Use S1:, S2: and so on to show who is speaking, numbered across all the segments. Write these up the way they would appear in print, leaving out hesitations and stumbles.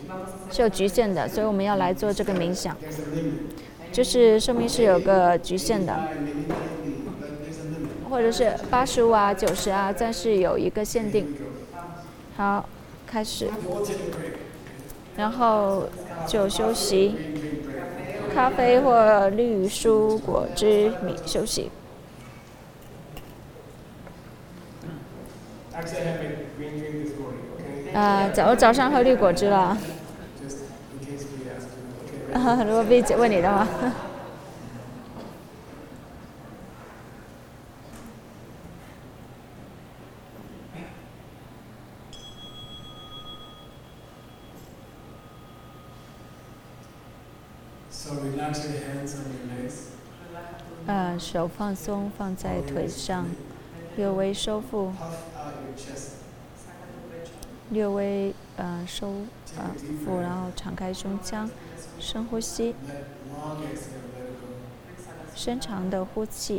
S1: 是有局限的，所以我们要来做这个冥想。就是生命是有个局限的，或者是85啊、90啊，暂时有一个限定。好，开始，然后就休息，咖啡或绿蔬果汁米休息。我早上喝绿果汁了。如果被问你的话。手放松，放在腿上，略微收腹，略微收腹，然后敞开胸腔，深呼吸，深长的呼气。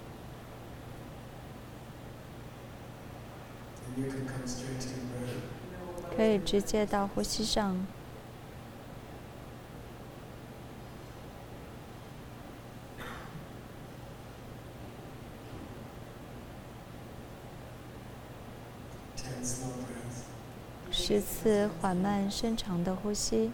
S1: 可以直接到呼吸上。10次缓慢深长的呼吸。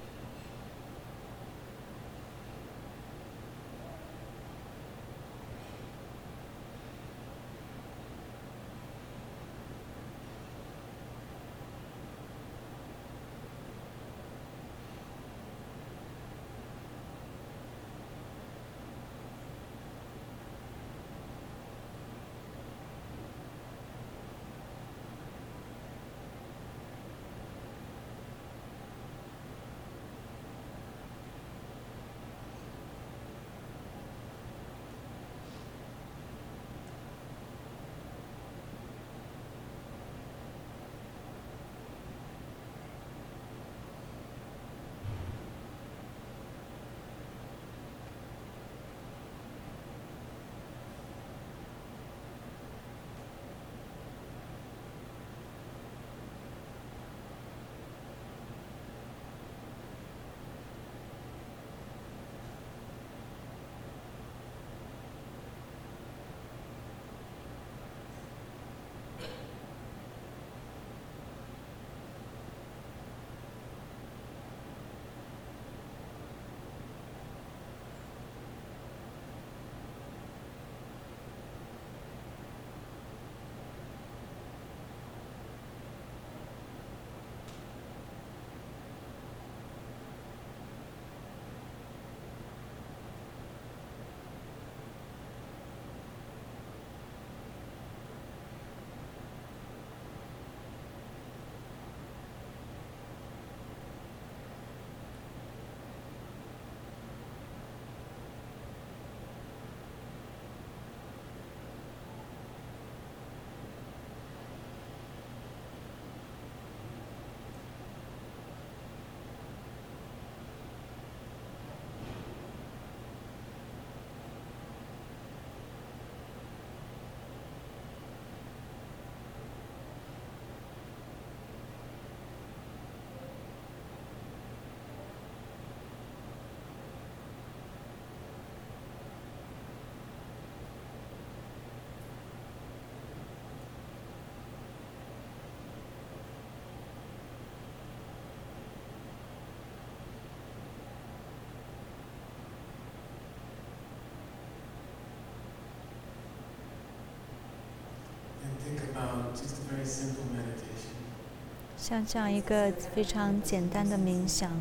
S1: 像这样一个非常简单的冥想，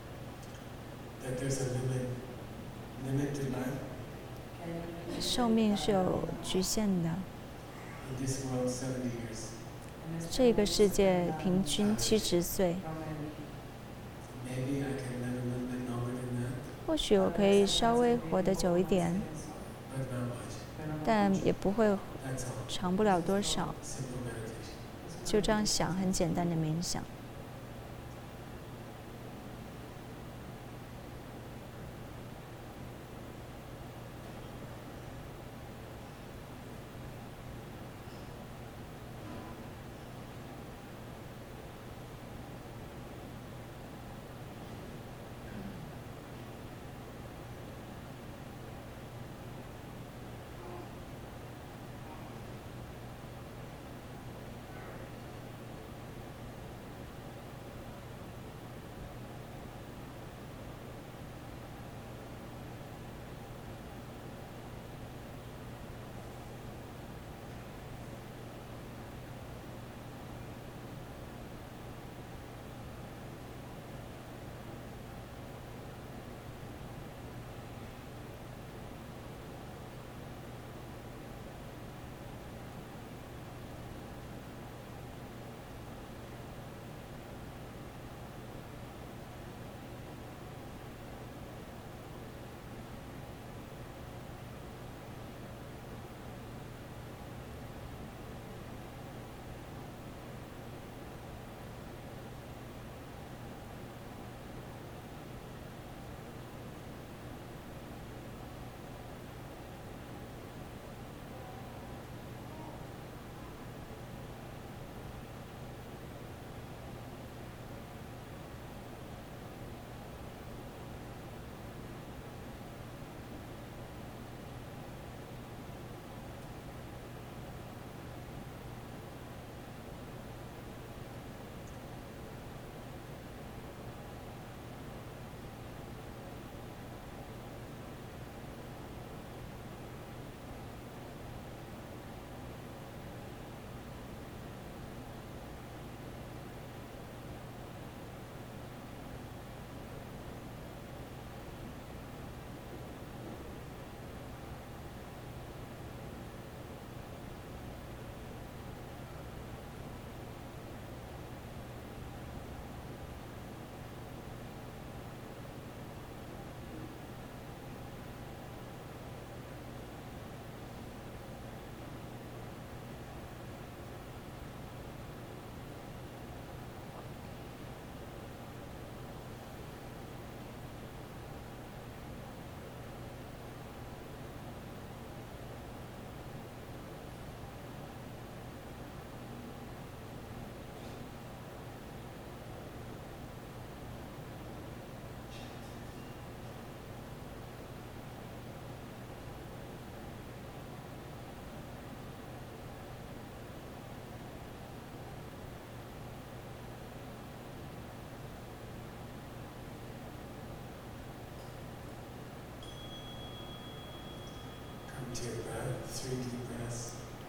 S1: 寿命是有局限的。这个世界平均70岁，或许我可以稍微活得久一点，但也不会长不了多少。就这样想，很简单的冥想。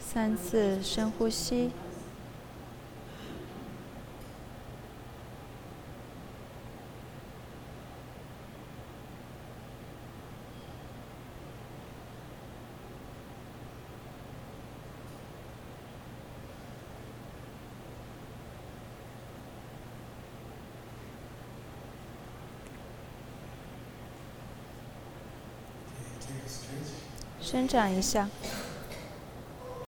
S1: 3次深呼吸。伸展一下。